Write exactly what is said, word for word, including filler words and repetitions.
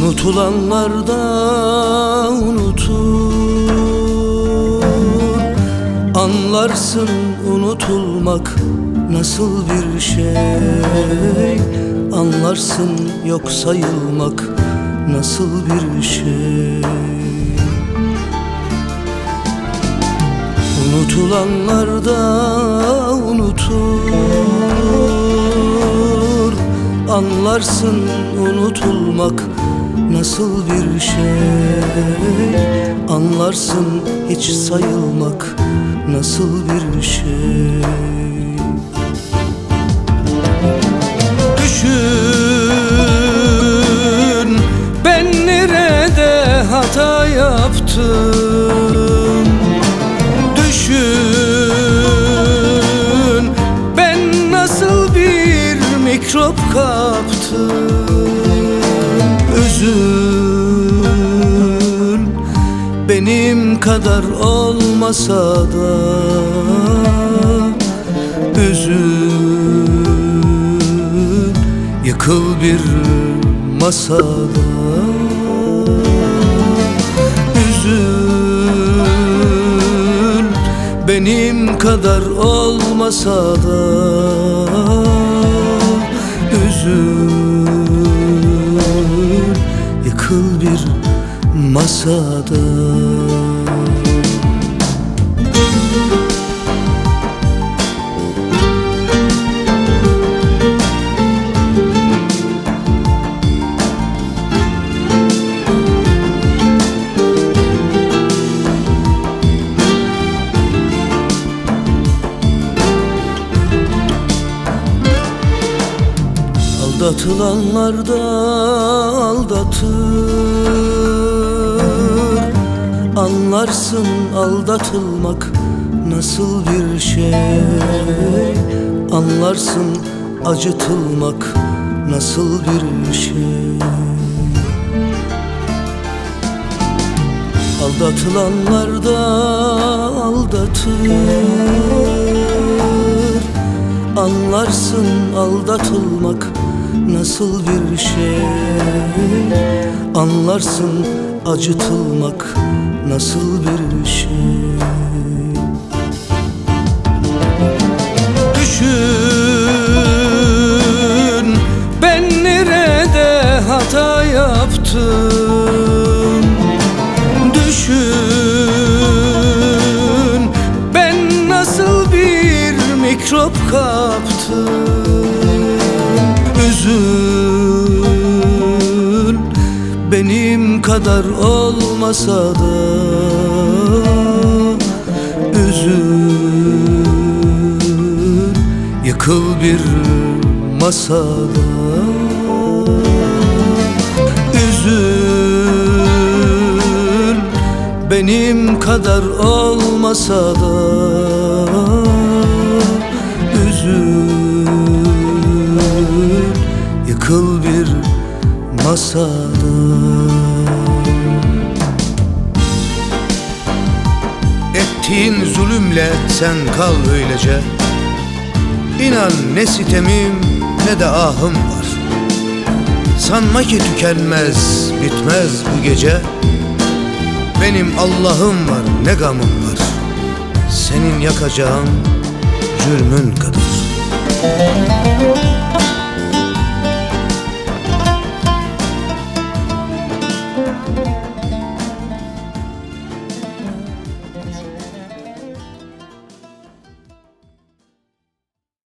Unutulanlarda unutur, anlarsın unutulmak nasıl bir şey. Anlarsın yok sayılmak nasıl bir şey. Unutulanlarda unutur, anlarsın unutulmak nasıl bir şey. Anlarsın hiç sayılmak nasıl bir şey. Düşün, ben nerede hata yaptım. Düşün, ben nasıl bir mikrop kaptım. Üzül, benim kadar olmasa da üzül, yıkıl bir masada. Üzül, benim kadar olmasa da üzül, yıkıl bir masada. Aldatılanlar da aldatır, anlarsın aldatılmak nasıl bir şey. Anlarsın acıtılmak nasıl bir şey. Aldatılanlar da aldatır, anlarsın aldatılmak nasıl bir şey. Anlarsın acıtılmak nasıl bir şey. Düşün, ben nerede hata yaptım. Düşün, ben nasıl bir mikrop kaptım. Üzül, benim kadar olmasa da üzül, yıkıl bir masada. Üzül, benim kadar olmasa da üzül, yıkıl bir masada. Ettiğin zulümle sen kal öylece. İnan ne sitemim ne de ahım var. Sanma ki tükenmez bitmez bu gece. Benim Allah'ım var ne gamım var. Senin yakacağın cürmün kadar.